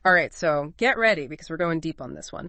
All right, so get ready because we're going deep on this one.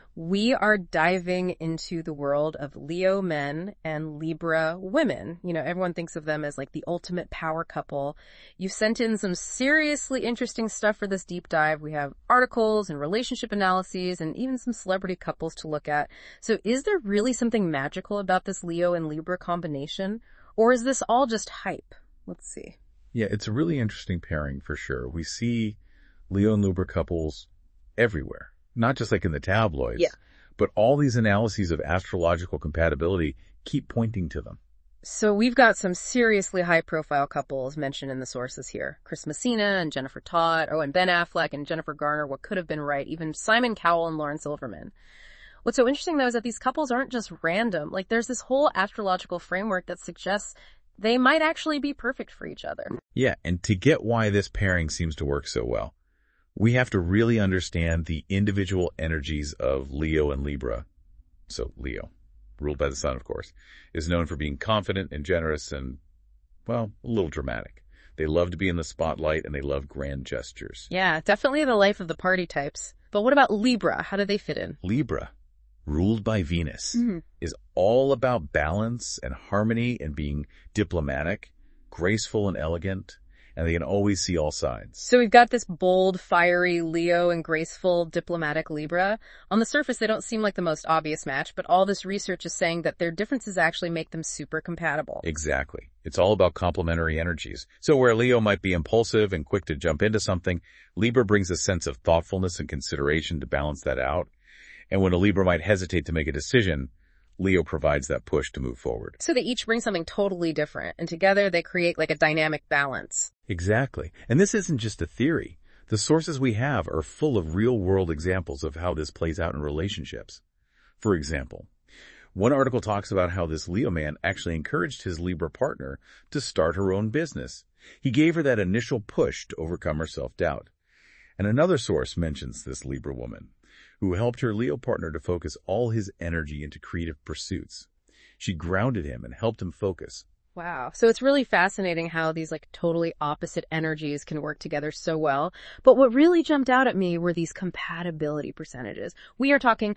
We are diving into the world of Leo men and Libra women. You know, everyone thinks of them as like the ultimate power couple. You've sent in some seriously interesting stuff for this deep dive. We have articles and relationship analyses and even some celebrity couples to look at. So is there really something magical about this Leo and Libra combination? Or is this all just hype? Let's see. Yeah, it's a really interesting pairing for sure. We see Leo and Libra couples everywhere. Not just like in the tabloids, but all these analyses of astrological compatibility keep pointing to them. So we've got some seriously high-profile couples mentioned in the sources here. Chris Messina and Jennifer Todd, and Ben Affleck and Jennifer Garner, what could have been right, even Simon Cowell and Lauren Silverman. What's so interesting, though, is that these couples aren't just random. Like, there's this whole astrological framework that suggests they might actually be perfect for each other. Yeah, and to get why this pairing seems to work so well, we have to really understand the individual energies of Leo and Libra. So Leo, ruled by the sun, of course, is known for being confident and generous and, well, a little dramatic. They love to be in the spotlight and they love grand gestures. Yeah, definitely the life of the party types. But what about Libra? How do they fit in? Libra, ruled by Venus, is all about balance and harmony and being diplomatic, graceful and elegant. And they can always see all sides. So we've got this bold, fiery Leo and graceful, diplomatic Libra. On the surface, they don't seem like the most obvious match, but all this research is saying that their differences actually make them super compatible. Exactly. It's all about complementary energies. So where Leo might be impulsive and quick to jump into something, Libra brings a sense of thoughtfulness and consideration to balance that out. And when a Libra might hesitate to make a decision, Leo provides that push to move forward. So they each bring something totally different, and together they create like a dynamic balance. Exactly. And this isn't just a theory. The sources we have are full of real-world examples of how this plays out in relationships. For example, one article talks about how this Leo man actually encouraged his Libra partner to start her own business. He gave her that initial push to overcome her self-doubt. And another source mentions this Libra woman, who helped her Leo partner to focus all his energy into creative pursuits. She grounded him and helped him focus. Wow. So it's really fascinating how these like totally opposite energies can work together so well. But what really jumped out at me were these compatibility percentages. We are talking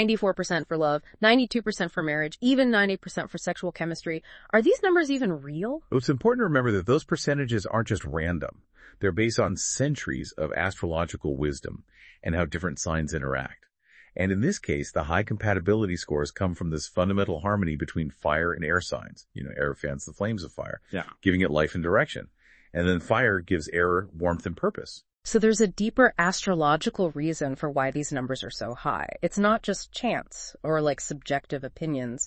94% for love, 92% for marriage, even 90% for sexual chemistry. Are these numbers even real? It's important to remember that those percentages aren't just random. They're based on centuries of astrological wisdom and how different signs interact. And in this case, the high compatibility scores come from this fundamental harmony between fire and air signs. You know, air fans the flames of fire, giving it life and direction. And then fire gives air warmth and purpose. So there's a deeper astrological reason for why these numbers are so high. It's not just chance or like subjective opinions.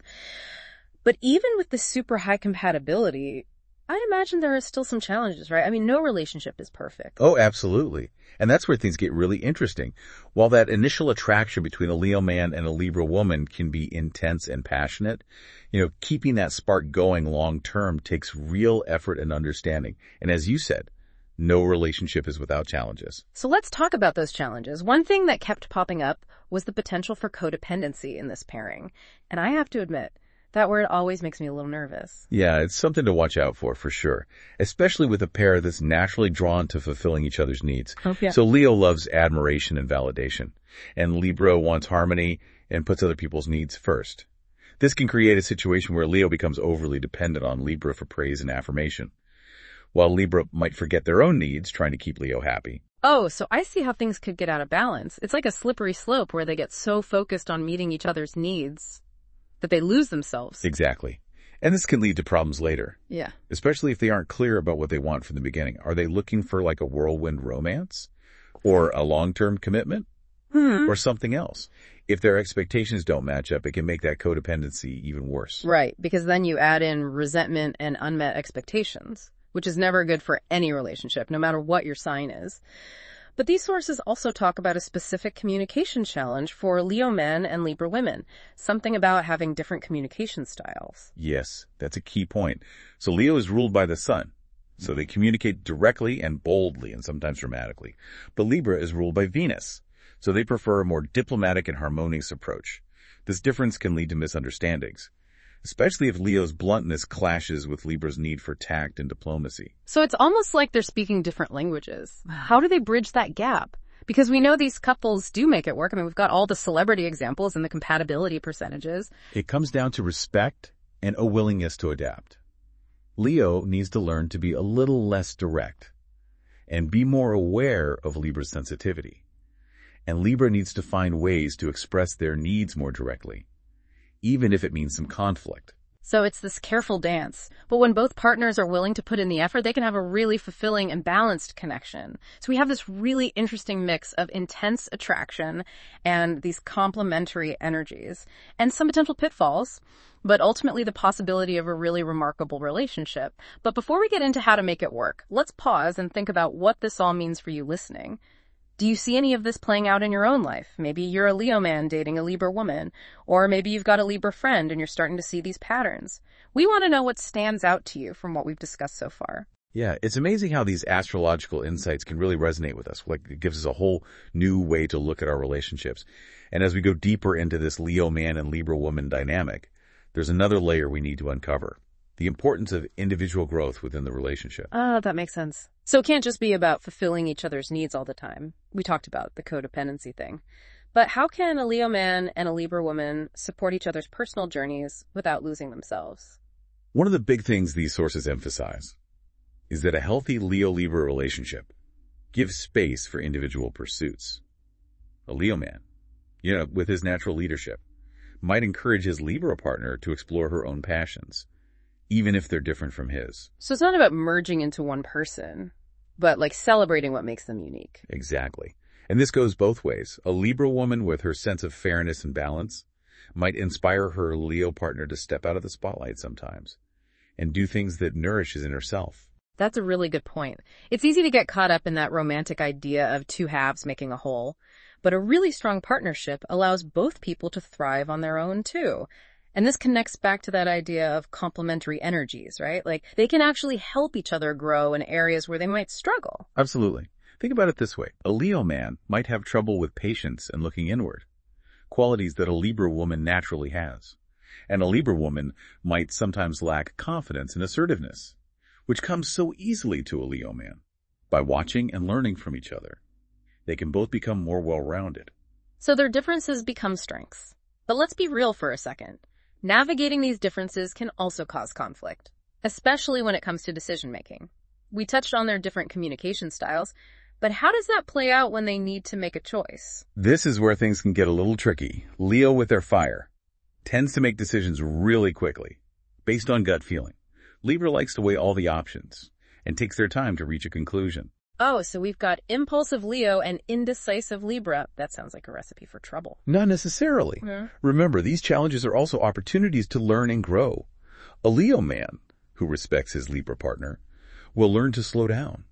But even with the super high compatibility, I imagine there are still some challenges, right? I mean, no relationship is perfect. Oh, absolutely. And that's where things get really interesting. While that initial attraction between a Leo man and a Libra woman can be intense and passionate, keeping that spark going long term takes real effort and understanding. And as you said, no relationship is without challenges. So let's talk about those challenges. One thing that kept popping up was the potential for codependency in this pairing. And I have to admit, that word always makes me a little nervous. Yeah, it's something to watch out for sure. Especially with a pair that's naturally drawn to fulfilling each other's needs. Oh, yeah. So Leo loves admiration and validation. And Libra wants harmony and puts other people's needs first. This can create a situation where Leo becomes overly dependent on Libra for praise and affirmation, while Libra might forget their own needs trying to keep Leo happy. Oh, so I see how things could get out of balance. It's like a slippery slope where they get so focused on meeting each other's needs that they lose themselves. Exactly. And this can lead to problems later. Yeah. Especially if they aren't clear about what they want from the beginning. Are they looking for like a whirlwind romance? Or a long-term commitment? Or something else? If their expectations don't match up, it can make that codependency even worse. Right, because then you add in resentment and unmet expectations, which is never good for any relationship, no matter what your sign is. But these sources also talk about a specific communication challenge for Leo men and Libra women, something about having different communication styles. Yes, that's a key point. So Leo is ruled by the sun, so they communicate directly and boldly and sometimes dramatically. But Libra is ruled by Venus, so they prefer a more diplomatic and harmonious approach. This difference can lead to misunderstandings, especially if Leo's bluntness clashes with Libra's need for tact and diplomacy. So it's almost like they're speaking different languages. How do they bridge that gap? Because we know these couples do make it work. I mean, we've got all the celebrity examples and the compatibility percentages. It comes down to respect and a willingness to adapt. Leo needs to learn to be a little less direct and be more aware of Libra's sensitivity. And Libra needs to find ways to express their needs more directly, even if it means some conflict. So it's this careful dance. But when both partners are willing to put in the effort, they can have a really fulfilling and balanced connection. So we have this really interesting mix of intense attraction and these complementary energies and some potential pitfalls, but ultimately the possibility of a really remarkable relationship. But before we get into how to make it work, let's pause and think about what this all means for you listening. Do you see any of this playing out in your own life? Maybe you're a Leo man dating a Libra woman, or maybe you've got a Libra friend and you're starting to see these patterns. We want to know what stands out to you from what we've discussed so far. Yeah, it's amazing how these astrological insights can really resonate with us. Like, it gives us a whole new way to look at our relationships. And as we go deeper into this Leo man and Libra woman dynamic, there's another layer we need to uncover. The importance of individual growth within the relationship. Oh, that makes sense. So it can't just be about fulfilling each other's needs all the time. We talked about the codependency thing. But how can a Leo man and a Libra woman support each other's personal journeys without losing themselves? One of the big things these sources emphasize is that a healthy Leo-Libra relationship gives space for individual pursuits. A Leo man, with his natural leadership, might encourage his Libra partner to explore her own passions, even if they're different from his. So it's not about merging into one person, but like celebrating what makes them unique. Exactly. And this goes both ways. A Libra woman with her sense of fairness and balance might inspire her Leo partner to step out of the spotlight sometimes and do things that nourish his inner self. That's a really good point. It's easy to get caught up in that romantic idea of two halves making a whole, but a really strong partnership allows both people to thrive on their own too. And this connects back to that idea of complementary energies, right? Like, they can actually help each other grow in areas where they might struggle. Absolutely. Think about it this way. A Leo man might have trouble with patience and looking inward, qualities that a Libra woman naturally has. And a Libra woman might sometimes lack confidence and assertiveness, which comes so easily to a Leo man. By watching and learning from each other, they can both become more well-rounded. So their differences become strengths. But let's be real for a second. Navigating these differences can also cause conflict, especially when it comes to decision-making. We touched on their different communication styles, but how does that play out when they need to make a choice? This is where things can get a little tricky. Leo, with their fire, tends to make decisions really quickly, based on gut feeling. Libra likes to weigh all the options and takes their time to reach a conclusion. Oh, so we've got impulsive Leo and indecisive Libra. That sounds like a recipe for trouble. Not necessarily. Mm-hmm. Remember, these challenges are also opportunities to learn and grow. A Leo man who respects his Libra partner will learn to slow down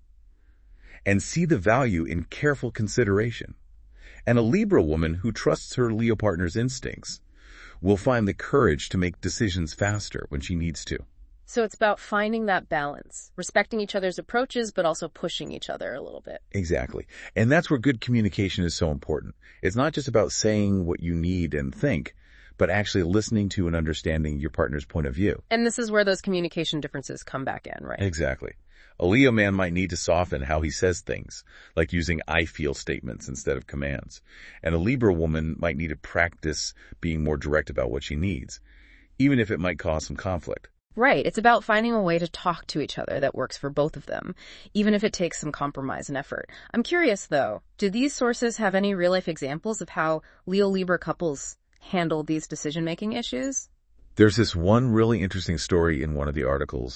and see the value in careful consideration. And a Libra woman who trusts her Leo partner's instincts will find the courage to make decisions faster when she needs to. So it's about finding that balance, respecting each other's approaches, but also pushing each other a little bit. Exactly. And that's where good communication is so important. It's not just about saying what you need and think, but actually listening to and understanding your partner's point of view. And this is where those communication differences come back in, right? Exactly. A Leo man might need to soften how he says things, like using I feel statements instead of commands. And a Libra woman might need to practice being more direct about what she needs, even if it might cause some conflict. Right. It's about finding a way to talk to each other that works for both of them, even if it takes some compromise and effort. I'm curious, though, do these sources have any real-life examples of how Leo-Libra couples handle these decision-making issues? There's this one really interesting story in one of the articles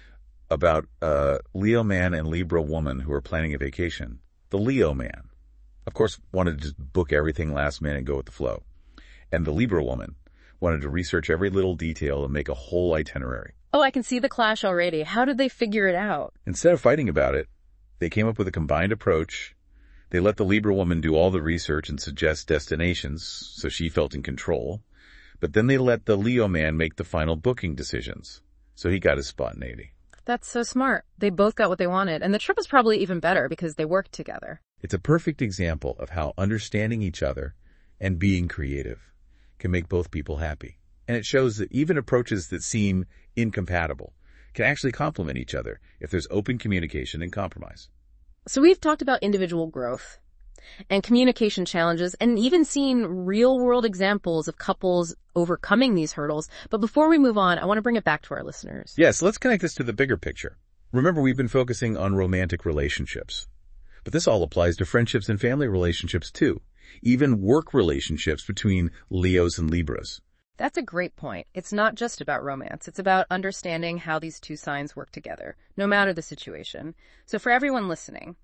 about a Leo man and Libra woman who are planning a vacation. The Leo man, of course, wanted to just book everything last minute and go with the flow. And the Libra woman wanted to research every little detail and make a whole itinerary. Oh, I can see the clash already. How did they figure it out? Instead of fighting about it, they came up with a combined approach. They let the Libra woman do all the research and suggest destinations, so she felt in control. But then they let the Leo man make the final booking decisions, so he got his spontaneity. That's so smart. They both got what they wanted, and the trip was probably even better because they worked together. It's a perfect example of how understanding each other and being creative can make both people happy. And it shows that even approaches that seem incompatible can actually complement each other if there's open communication and compromise. So we've talked about individual growth and communication challenges, and even seeing real-world examples of couples overcoming these hurdles. But before we move on, I want to bring it back to our listeners. Yes, let's connect this to the bigger picture. Remember, we've been focusing on romantic relationships. But this all applies to friendships and family relationships too. Even work relationships between Leos and Libras. That's a great point. It's not just about romance. It's about understanding how these two signs work together, no matter the situation. So for everyone listening,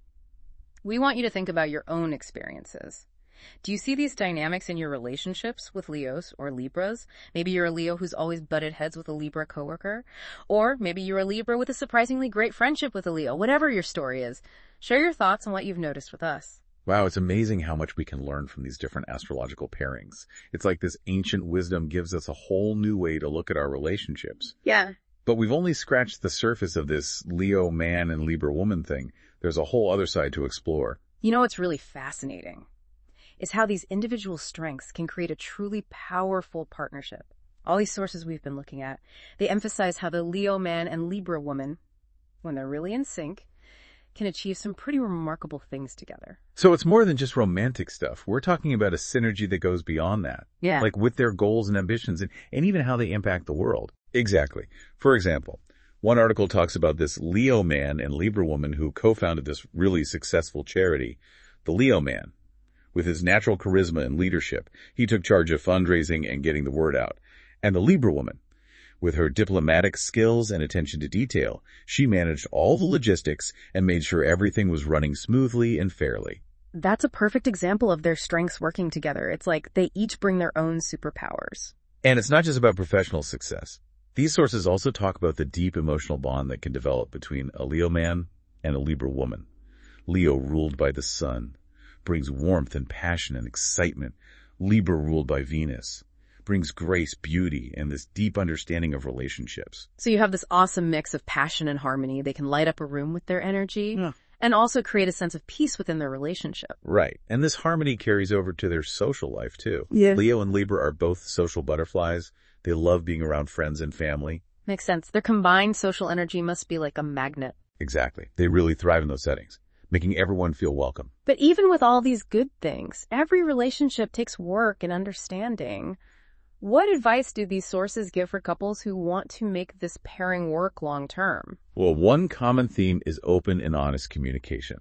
we want you to think about your own experiences. Do you see these dynamics in your relationships with Leos or Libras? Maybe you're a Leo who's always butted heads with a Libra coworker. Or maybe you're a Libra with a surprisingly great friendship with a Leo. Whatever your story is, share your thoughts on what you've noticed with us. Wow, it's amazing how much we can learn from these different astrological pairings. It's like this ancient wisdom gives us a whole new way to look at our relationships. Yeah. But we've only scratched the surface of this Leo man and Libra woman thing. There's a whole other side to explore. You know what's really fascinating is how these individual strengths can create a truly powerful partnership. All these sources we've been looking at, they emphasize how the Leo man and Libra woman, when they're really in sync, can achieve some pretty remarkable things together. So it's more than just romantic stuff. We're talking about a synergy that goes beyond that. Yeah. Like with their goals and ambitions and even how they impact the world. Exactly. For example, one article talks about this Leo man and Libra woman who co-founded this really successful charity. The Leo man, with his natural charisma and leadership, he took charge of fundraising and getting the word out. And the Libra woman, with her diplomatic skills and attention to detail, she managed all the logistics and made sure everything was running smoothly and fairly. That's a perfect example of their strengths working together. It's like they each bring their own superpowers. And it's not just about professional success. These sources also talk about the deep emotional bond that can develop between a Leo man and a Libra woman. Leo, ruled by the sun, brings warmth and passion and excitement. Libra, ruled by Venus, brings grace, beauty, and this deep understanding of relationships. So you have this awesome mix of passion and harmony. They can light up a room with their energy Yeah. and also create a sense of peace within their relationship. Right. And this harmony carries over to their social life too. Yeah. Leo and Libra are both social butterflies. They love being around friends and family. Makes sense. Their combined social energy must be like a magnet. Exactly. They really thrive in those settings, making everyone feel welcome. But even with all these good things, every relationship takes work and understanding. What advice do these sources give for couples who want to make this pairing work long term? Well, one common theme is open and honest communication.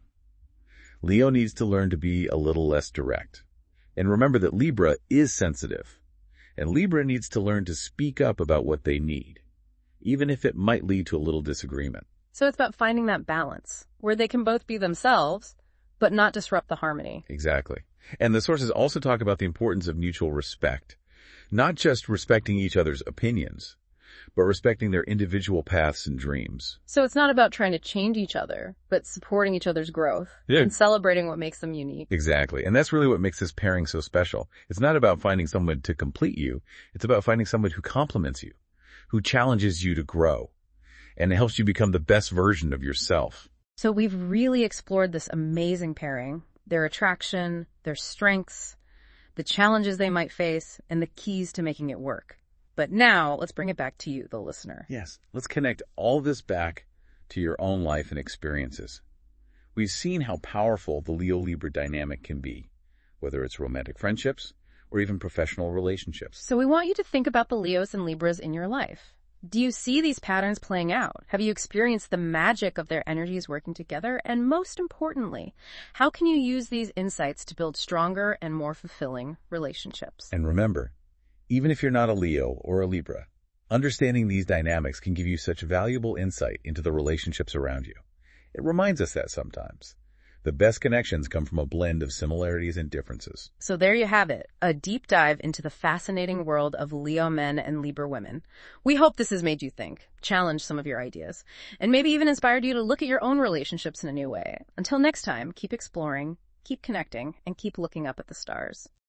Leo needs to learn to be a little less direct. And remember that Libra is sensitive. And Libra needs to learn to speak up about what they need, even if it might lead to a little disagreement. So it's about finding that balance, where they can both be themselves, but not disrupt the harmony. Exactly. And the sources also talk about the importance of mutual respect. Not just respecting each other's opinions, but respecting their individual paths and dreams. So it's not about trying to change each other, but supporting each other's growth and celebrating what makes them unique. Exactly. And that's really what makes this pairing so special. It's not about finding someone to complete you. It's about finding someone who complements you, who challenges you to grow, and helps you become the best version of yourself. So we've really explored this amazing pairing, their attraction, their strengths, the challenges they might face, and the keys to making it work. But now, let's bring it back to you, the listener. Yes, let's connect all this back to your own life and experiences. We've seen how powerful the Leo-Libra dynamic can be, whether it's romantic friendships or even professional relationships. So we want you to think about the Leos and Libras in your life. Do you see these patterns playing out? Have you experienced the magic of their energies working together? And most importantly, how can you use these insights to build stronger and more fulfilling relationships? And remember, even if you're not a Leo or a Libra, understanding these dynamics can give you such valuable insight into the relationships around you. It reminds us that sometimes the best connections come from a blend of similarities and differences. So there you have it, a deep dive into the fascinating world of Leo men and Libra women. We hope this has made you think, challenged some of your ideas, and maybe even inspired you to look at your own relationships in a new way. Until next time, keep exploring, keep connecting, and keep looking up at the stars.